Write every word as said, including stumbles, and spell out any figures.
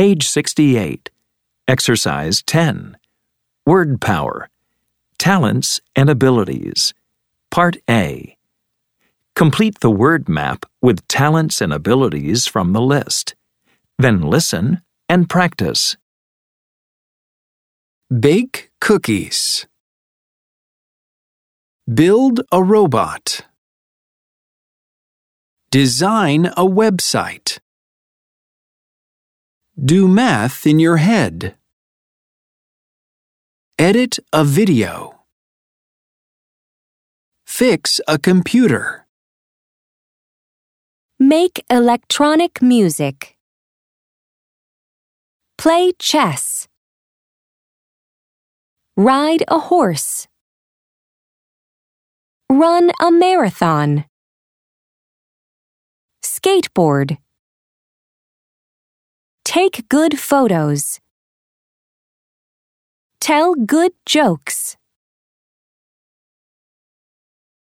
Page sixty-eight. Exercise ten. Word Power. Talents and Abilities. Part A. Complete the word map with talents and abilities from the list. Then listen and practice. Bake cookies. Build a robot. Design a website. Do math in your head. Edit a video. Fix a computer. Make electronic music. Play chess. Ride a horse. Run a marathon. Skateboard. Take good photos. Tell good jokes.